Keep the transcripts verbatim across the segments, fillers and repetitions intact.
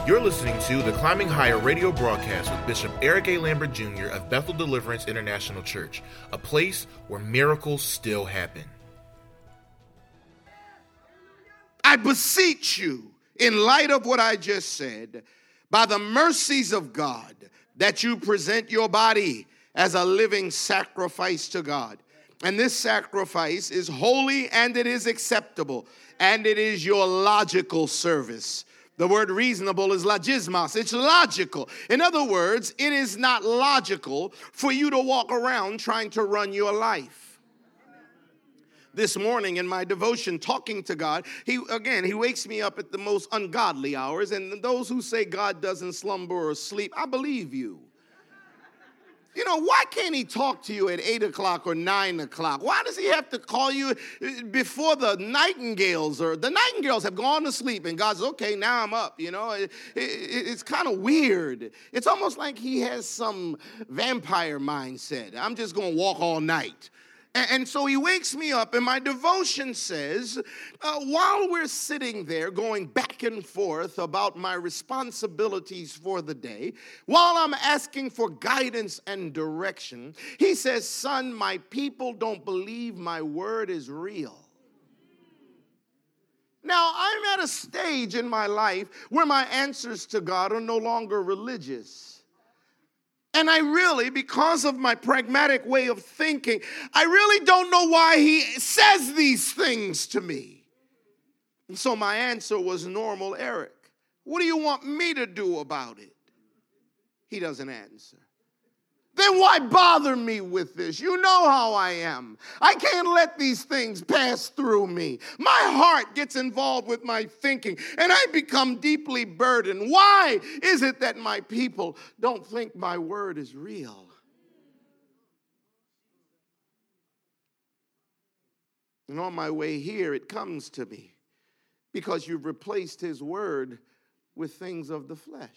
You're listening to the Climbing Higher radio broadcast with Bishop Eric A. Lambert Junior of Bethel Deliverance International Church, a place where miracles still happen. I beseech you, in light of what I just said, by the mercies of God, that you present your body as a living sacrifice to God. And this sacrifice is holy and it is acceptable, and it is your logical service. The word reasonable is logismos. It's logical. In other words, it is not logical for you to walk around trying to run your life. This morning in my devotion, talking to God, he again, he wakes me up at the most ungodly hours. And those who say God doesn't slumber or sleep, I believe you. You know, why can't he talk to you at eight o'clock or nine o'clock? Why does he have to call you before the nightingales? Or the nightingales have gone to sleep and God says, okay, now I'm up. You know, it, it, it's kind of weird. It's almost like he has some vampire mindset. I'm just going to walk all night. And so he wakes me up, and my devotion says, uh, while we're sitting there going back and forth about my responsibilities for the day, while I'm asking for guidance and direction, he says, son, my people don't believe my word is real. Now, I'm at a stage in my life where my answers to God are no longer religious. And I really, because of my pragmatic way of thinking, I really don't know why he says these things to me. And so my answer was normal, Eric. What do you want me to do about it? He doesn't answer. Then why bother me with this? You know how I am. I can't let these things pass through me. My heart gets involved with my thinking, and I become deeply burdened. Why is it that my people don't think my word is real? And on my way here, it comes to me because you've replaced his word with things of the flesh.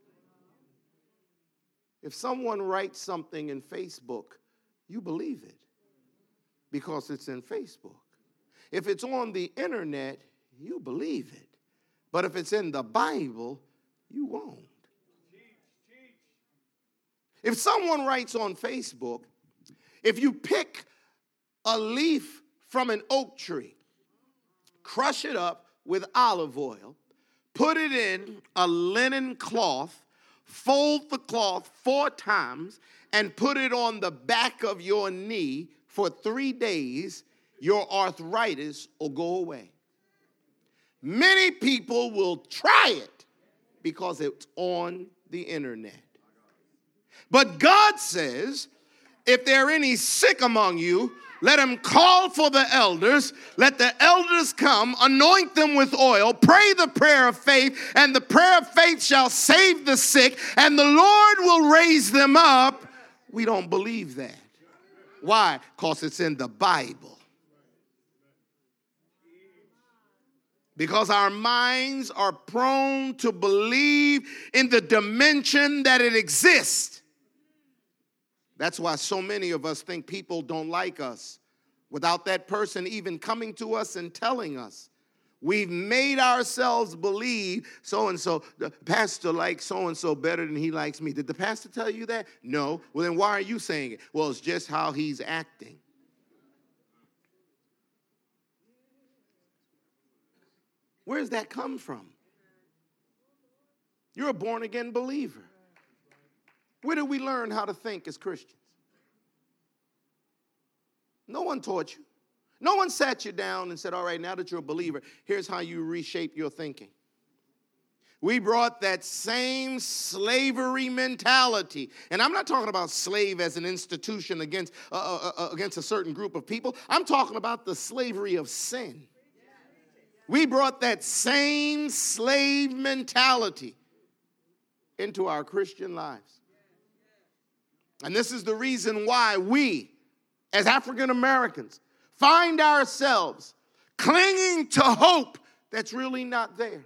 If someone writes something in Facebook, you believe it because it's in Facebook. If it's on the internet, you believe it. But if it's in the Bible, you won't. If someone writes on Facebook, if you pick a leaf from an oak tree, crush it up with olive oil, put it in a linen cloth, fold the cloth four times and put it on the back of your knee for three days, your arthritis will go away. Many people will try it because it's on the internet. But God says, if there are any sick among you, let them call for the elders. Let the elders come, anoint them with oil, pray the prayer of faith, and the prayer of faith shall save the sick, and the Lord will raise them up. We don't believe that. Why? Because it's in the Bible. Because our minds are prone to believe in the dimension that it exists. That's why so many of us think people don't like us without that person even coming to us and telling us. We've made ourselves believe so-and-so, the pastor likes so-and-so better than he likes me. Did the pastor tell you that? No. Well, then why are you saying it? Well, it's just how he's acting. Where does that come from? You're a born-again believer. Where did we learn how to think as Christians? No one taught you. No one sat you down and said, all right, now that you're a believer, here's how you reshape your thinking. We brought that same slavery mentality. And I'm not talking about slave as an institution against, uh, uh, against a certain group of people. I'm talking about the slavery of sin. We brought that same slave mentality into our Christian lives. And this is the reason why we, as African Americans, find ourselves clinging to hope that's really not there.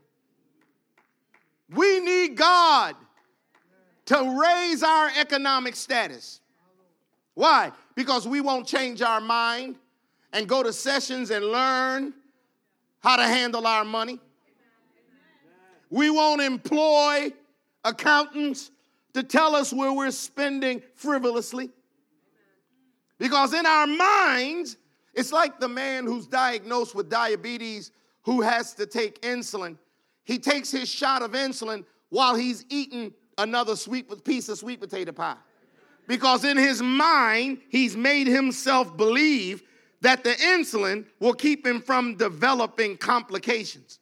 We need God to raise our economic status. Why? Because we won't change our mind and go to sessions and learn how to handle our money. We won't employ accountants to tell us where we're spending frivolously. Because in our minds, it's like the man who's diagnosed with diabetes who has to take insulin. He takes his shot of insulin while he's eating another sweet piece of sweet potato pie. Because in his mind, he's made himself believe that the insulin will keep him from developing complications.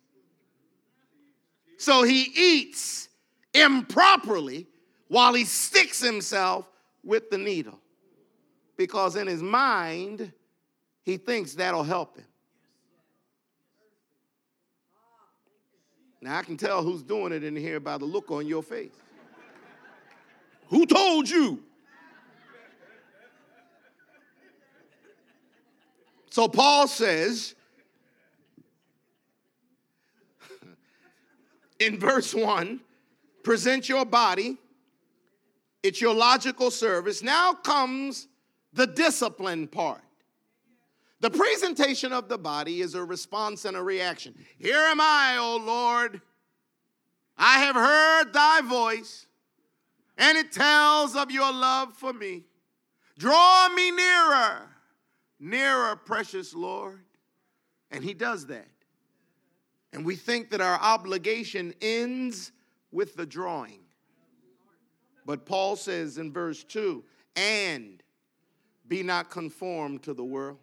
So he eats improperly while he sticks himself with the needle. Because in his mind, he thinks that'll help him. Now, I can tell who's doing it in here by the look on your face. Who told you? So Paul says in verse one, present your body. It's your logical service. Now comes the discipline part. The presentation of the body is a response and a reaction. Here am I, O Lord. I have heard thy voice, and it tells of your love for me. Draw me nearer, nearer, precious Lord. And he does that. And we think that our obligation ends with the drawing. But Paul says in verse two, and be not conformed to the world.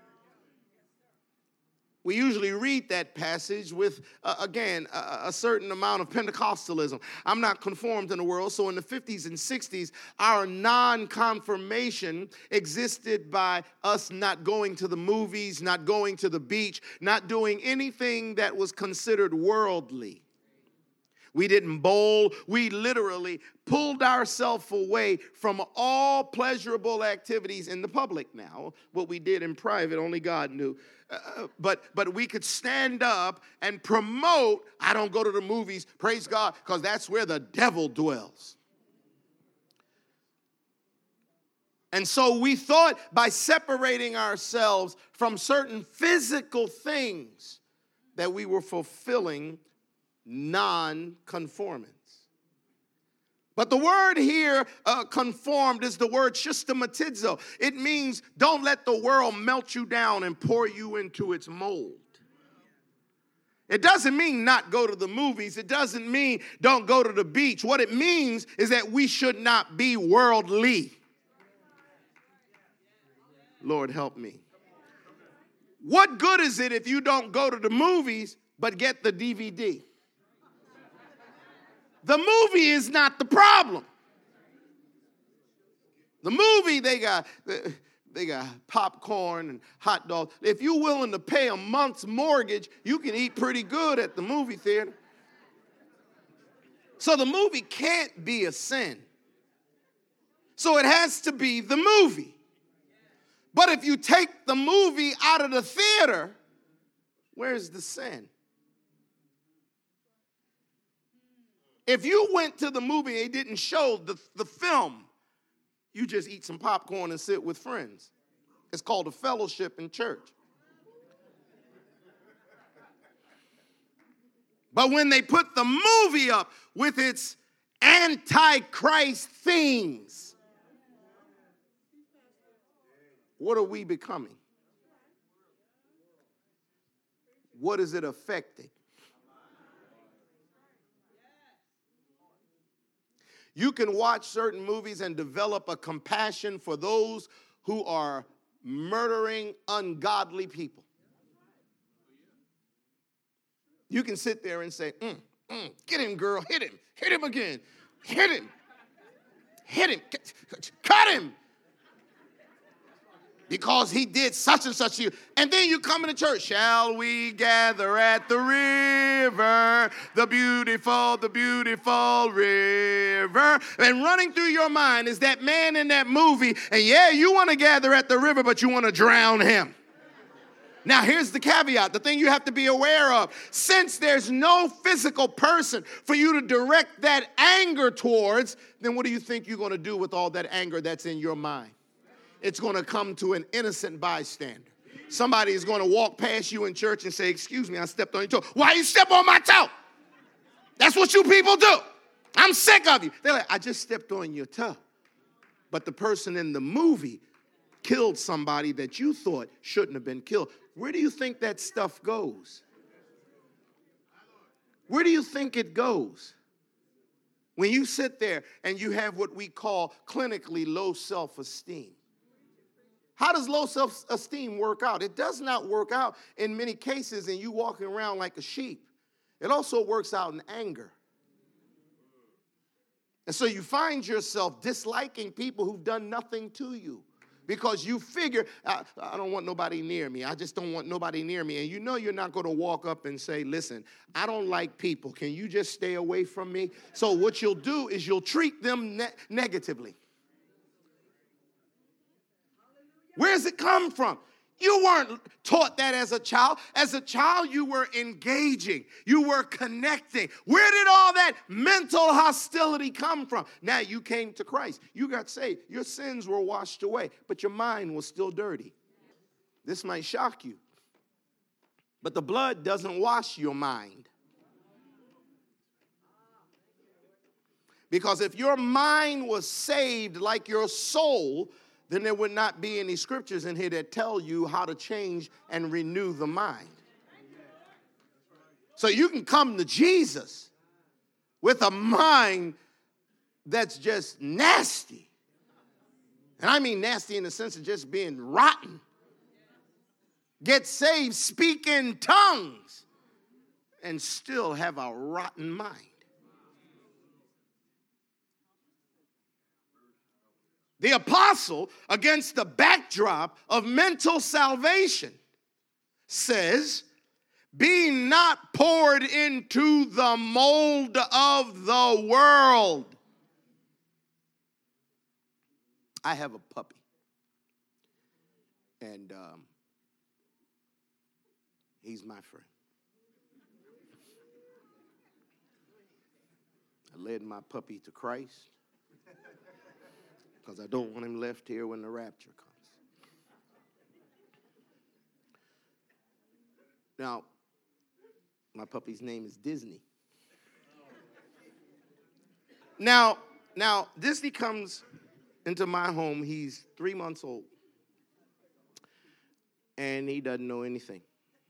We usually read that passage with, uh, again, a, a certain amount of Pentecostalism. I'm not conformed in the world. So in the fifties and sixties, our non-confirmation existed by us not going to the movies, not going to the beach, not doing anything that was considered worldly. We didn't bowl. We literally pulled ourselves away from all pleasurable activities in the public now. What we did in private, only God knew. Uh, but but we could stand up and promote, I don't go to the movies, praise God, because that's where the devil dwells. And so we thought by separating ourselves from certain physical things that we were fulfilling non-conformance. But the word here, uh, conformed, is the word systematizo. It means don't let the world melt you down and pour you into its mold. It doesn't mean not go to the movies. It doesn't mean don't go to the beach. What it means is that we should not be worldly. Lord, help me. What good is it if you don't go to the movies but get the D V D? The movie is not the problem. The movie, they got they got popcorn and hot dogs. If you're willing to pay a month's mortgage, you can eat pretty good at the movie theater. So the movie can't be a sin. So it has to be the movie. But if you take the movie out of the theater, where's the sin? If you went to the movie and they didn't show the, the film, you just eat some popcorn and sit with friends. It's called a fellowship in church. But when they put the movie up with its antichrist themes, what are we becoming? What is it affecting? You can watch certain movies and develop a compassion for those who are murdering ungodly people. You can sit there and say, mm, mm, get him, girl, hit him, hit him again, hit him, hit him, cut him. Because he did such and such to you. And then you come into church. Shall we gather at the river, the beautiful, the beautiful river? And running through your mind is that man in that movie. And yeah, you want to gather at the river, but you want to drown him. Now, here's the caveat, the thing you have to be aware of. Since there's no physical person for you to direct that anger towards, then what do you think you're going to do with all that anger that's in your mind? It's going to come to an innocent bystander. Somebody is going to walk past you in church and say, excuse me, I stepped on your toe. Why you step on my toe? That's what you people do. I'm sick of you. They're like, I just stepped on your toe. But the person in the movie killed somebody that you thought shouldn't have been killed. Where do you think that stuff goes? Where do you think it goes? When you sit there and you have what we call clinically low self-esteem. How does low self-esteem work out? It does not work out in many cases in you walking around like a sheep. It also works out in anger. And so you find yourself disliking people who've done nothing to you because you figure, I, I don't want nobody near me. I just don't want nobody near me. And you know you're not going to walk up and say, listen, I don't like people. Can you just stay away from me? So what you'll do is you'll treat them ne- negatively. Where does it come from? You weren't taught that as a child. As a child, you were engaging. You were connecting. Where did all that mental hostility come from? Now you came to Christ. You got saved. Your sins were washed away, but your mind was still dirty. This might shock you, but the blood doesn't wash your mind. Because if your mind was saved like your soul, then there would not be any scriptures in here that tell you how to change and renew the mind. So you can come to Jesus with a mind that's just nasty. And I mean nasty in the sense of just being rotten. Get saved, speak in tongues, and still have a rotten mind. The apostle, against the backdrop of mental salvation, says, be not poured into the mold of the world. I have a puppy. And um, he's my friend. I led my puppy to Christ, because I don't want him left here when the rapture comes. Now, my puppy's name is Disney. Now, now Disney comes into my home. He's three months old, and he doesn't know anything.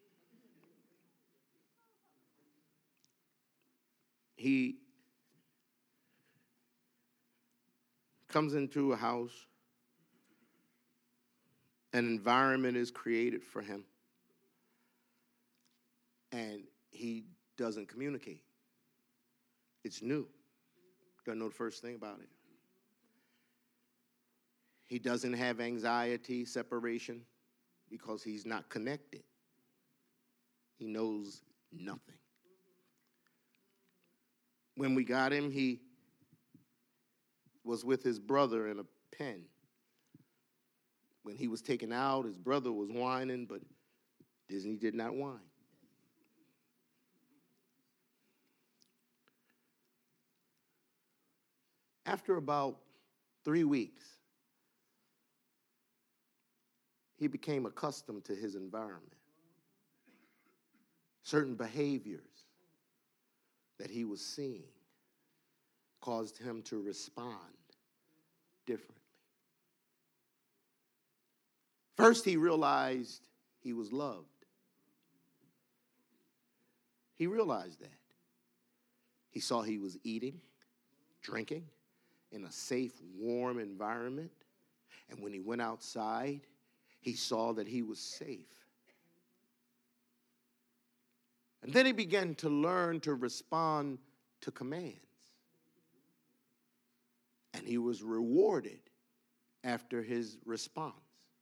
He comes into a house, an environment is created for him, and he doesn't communicate. It's new. Doesn't know the first thing about it. He doesn't have anxiety, separation, because he's not connected. He knows nothing. When we got him, he was with his brother in a pen. When he was taken out, his brother was whining, but Disney did not whine. After about three weeks, he became accustomed to his environment. Certain behaviors that he was seeing caused him to respond differently. First, he realized he was loved. He realized that. He saw he was eating, drinking in a safe, warm environment. And when he went outside, he saw that he was safe. And then he began to learn to respond to commands. And he was rewarded after his response.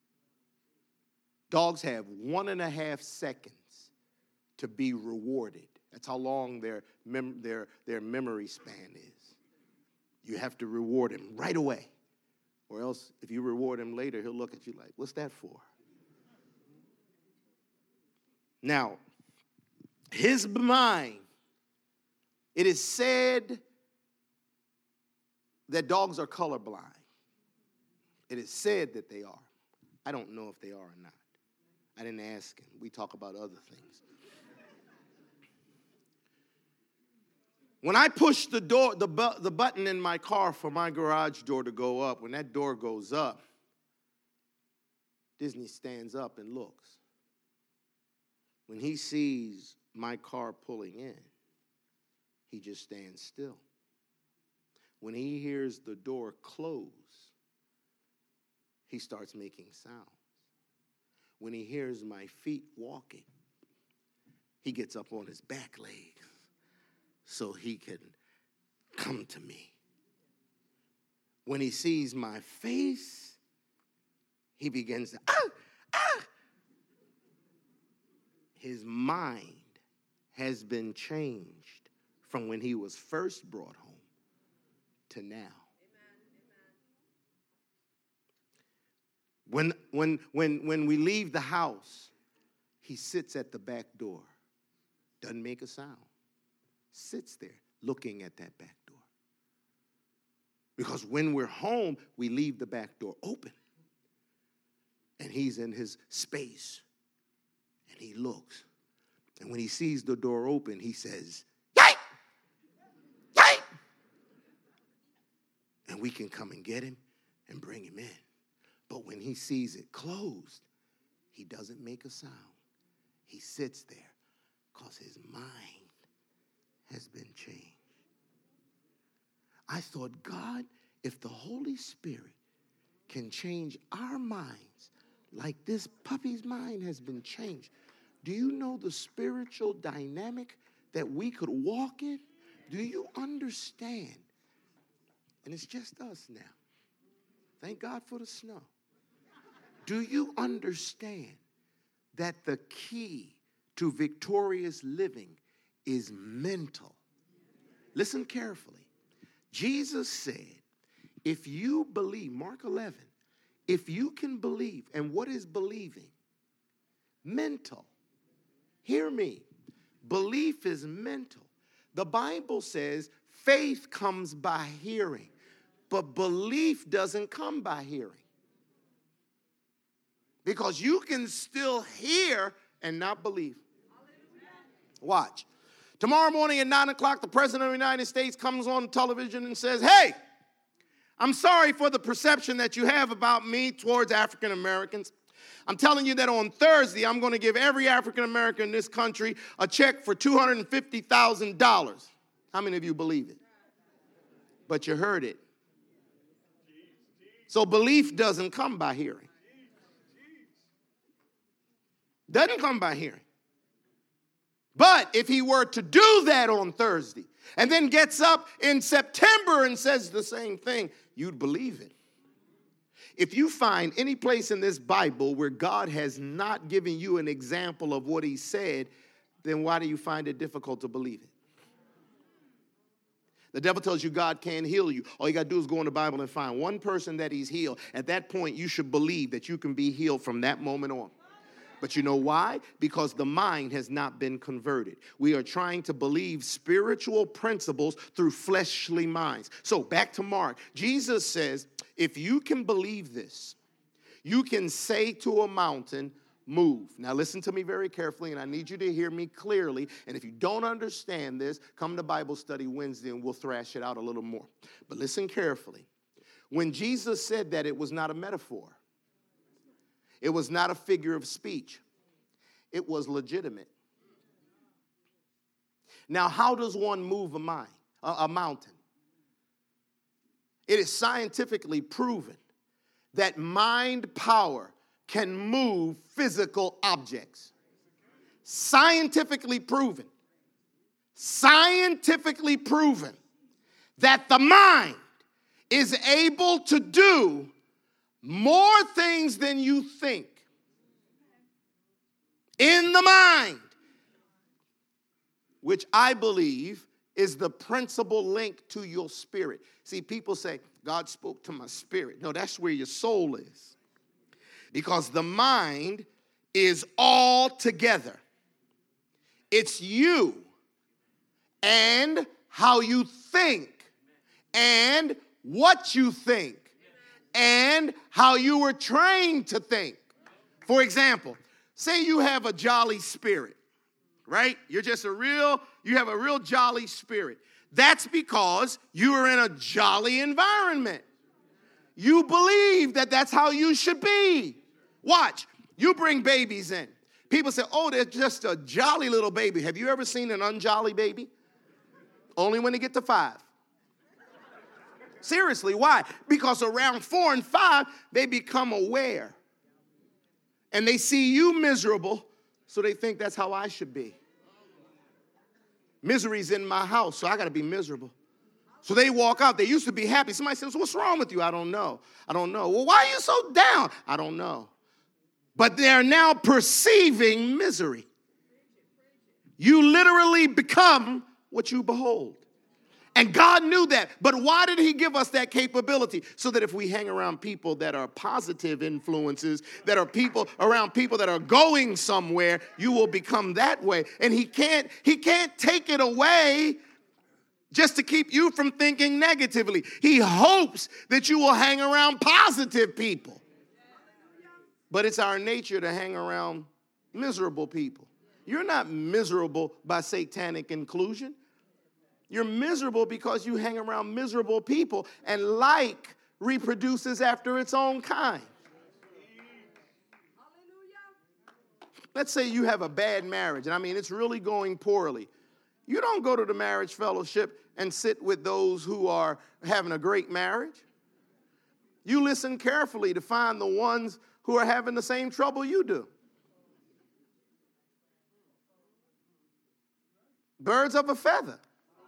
Dogs have one and a half seconds to be rewarded. That's how long their, mem- their, their memory span is. You have to reward him right away. Or else, if you reward him later, he'll look at you like, what's that for? Now, his mind, it is said that dogs are colorblind. It is said that they are. I don't know if they are or not. I didn't ask him. We talk about other things. When I push the door, the, bu- the button in my car for my garage door to go up, when that door goes up, Disney stands up and looks. When he sees my car pulling in, he just stands still. When he hears the door close, he starts making sounds. When he hears my feet walking, he gets up on his back legs so he can come to me. When he sees my face, he begins to, ah, ah. His mind has been changed from when he was first brought home to now. When, when, when, when we leave the house, he sits at the back door, doesn't make a sound, sits there looking at that back door. Because when we're home, we leave the back door open. And he's in his space, and he looks. And when he sees the door open, he says, "Yay! Yay!" And we can come and get him and bring him in. But when he sees it closed, he doesn't make a sound. He sits there because his mind has been changed. I thought, God, if the Holy Spirit can change our minds like this puppy's mind has been changed, do you know the spiritual dynamic that we could walk in? Do you understand? And it's just us now. Thank God for the snow. Do you understand that the key to victorious living is mental? Listen carefully. Jesus said, if you believe, Mark eleven, if you can believe, and what is believing? Mental. Hear me. Belief is mental. The Bible says faith comes by hearing, but belief doesn't come by hearing. Because you can still hear and not believe. Watch. Tomorrow morning at nine o'clock, the President of the United States comes on television and says, "Hey, I'm sorry for the perception that you have about me towards African Americans. I'm telling you that on Thursday, I'm going to give every African American in this country a check for two hundred fifty thousand dollars. How many of you believe it? But you heard it. So belief doesn't come by hearing. Doesn't come by hearing. But if he were to do that on Thursday and then gets up in September and says the same thing, you'd believe it. If you find any place in this Bible where God has not given you an example of what he said, then why do you find it difficult to believe it? The devil tells you God can't heal you. All you got to do is go in the Bible and find one person that he's healed. At that point, you should believe that you can be healed from that moment on. But you know why? Because the mind has not been converted. We are trying to believe spiritual principles through fleshly minds. So back to Mark. Jesus says, if you can believe this, you can say to a mountain, move. Now listen to me very carefully, and I need you to hear me clearly. And if you don't understand this, come to Bible study Wednesday and we'll thrash it out a little more. But listen carefully. When Jesus said that, it was not a metaphor. It was not a figure of speech. It was legitimate. Now, how does one move a mind, a, a mountain? It is scientifically proven that mind power can move physical objects. Scientifically proven. Scientifically proven that the mind is able to do more things than you think. In the mind, which I believe is the principal link to your spirit. See, people say, God spoke to my spirit. No, that's where your soul is. Because the mind is all together. It's you and how you think and what you think and how you were trained to think. For example, say you have a jolly spirit, right? You're just a real, you have a real jolly spirit. That's because you are in a jolly environment. You believe that that's how you should be. Watch, you bring babies in. People say, oh, they're just a jolly little baby. Have you ever seen an unjolly baby? Only when they get to five. Seriously, why? Because around four and five, they become aware. And they see you miserable, so they think that's how I should be. Misery's in my house, so I got to be miserable. So they walk out. They used to be happy. Somebody says, what's wrong with you? I don't know. I don't know. Well, why are you so down? I don't know. But they're now perceiving misery. You literally become what you behold. And God knew that. But why did he give us that capability? So that if we hang around people that are positive influences, that are people around people that are going somewhere, you will become that way. And he can't, he can't take it away just to keep you from thinking negatively. He hopes that you will hang around positive people. But it's our nature to hang around miserable people. You're not miserable by satanic inclusion. You're miserable because you hang around miserable people, and like reproduces after its own kind. Let's say you have a bad marriage, and I mean it's really going poorly. You don't go to the marriage fellowship and sit with those who are having a great marriage. You listen carefully to find the ones who are having the same trouble you do. Birds of a feather.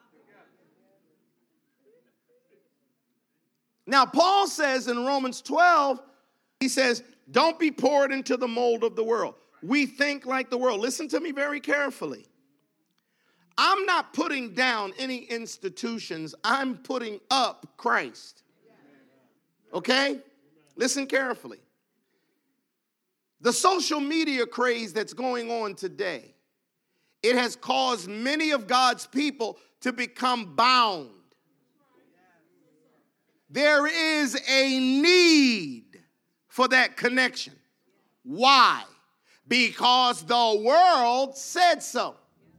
Now, Paul says in Romans twelve, he says, don't be poured into the mold of the world. We think like the world. Listen to me very carefully. I'm not putting down any institutions. I'm putting up Christ. Okay? Listen carefully. The social media craze that's going on today, it has caused many of God's people to become bound. There is a need for that connection. Why? Because the world said so.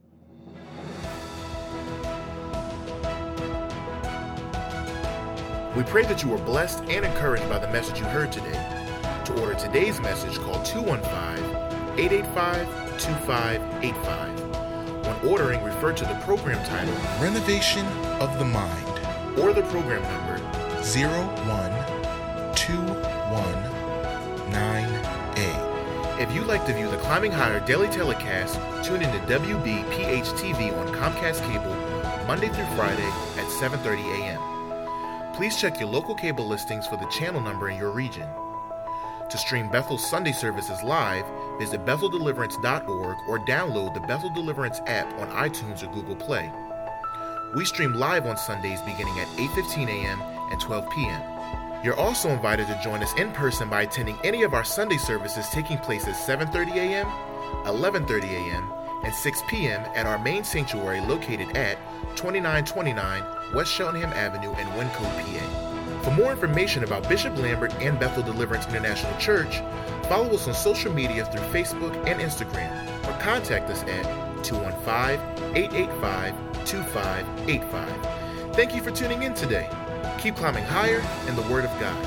We pray that you were blessed and encouraged by the message you heard today. To order today's message, call two one five, eight eight five, two five eight five. When ordering, refer to the program title, Renovation of the Mind, or the program number, zero one two one nine eight. If you'd like to view the Climbing Higher daily telecast, tune in to W B P H T V on Comcast Cable Monday through Friday at seven thirty a.m. Please check your local cable listings for the channel number in your region. To stream Bethel's Sunday services live, visit Bethel Deliverance dot org or download the Bethel Deliverance app on iTunes or Google Play. We stream live on Sundays beginning at eight fifteen a.m. and twelve p.m. You're also invited to join us in person by attending any of our Sunday services taking place at seven thirty a.m., eleven thirty a.m., and six p.m. at our main sanctuary located at twenty-nine twenty-nine West Cheltenham Avenue in Wyncote, P A. For more information about Bishop Lambert and Bethel Deliverance International Church, follow us on social media through Facebook and Instagram, or contact us at two one five, eight eight five, two five eight five. Thank you for tuning in today. Keep climbing higher in the Word of God.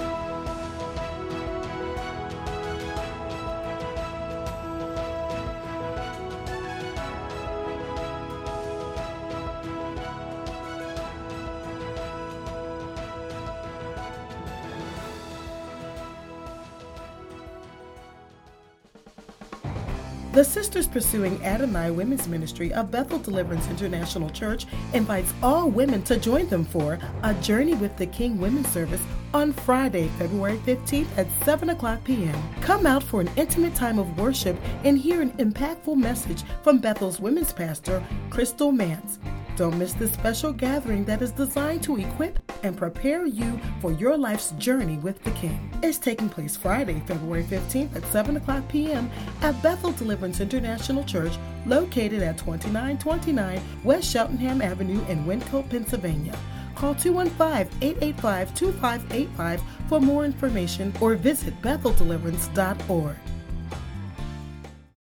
The Sisters Pursuing Adonai Women's Ministry of Bethel Deliverance International Church invites all women to join them for a Journey with the King Women's Service on Friday, February fifteenth at seven o'clock p.m. Come out for an intimate time of worship and hear an impactful message from Bethel's women's pastor, Crystal Mance. Don't miss this special gathering that is designed to equip and prepare you for your life's journey with the King. It's taking place Friday, February fifteenth at seven o'clock p.m. at Bethel Deliverance International Church, located at twenty-nine twenty-nine West Cheltenham Avenue in Wyncote, Pennsylvania. Call two one five, eight eight five, two five eight five for more information or visit Bethel Deliverance dot org.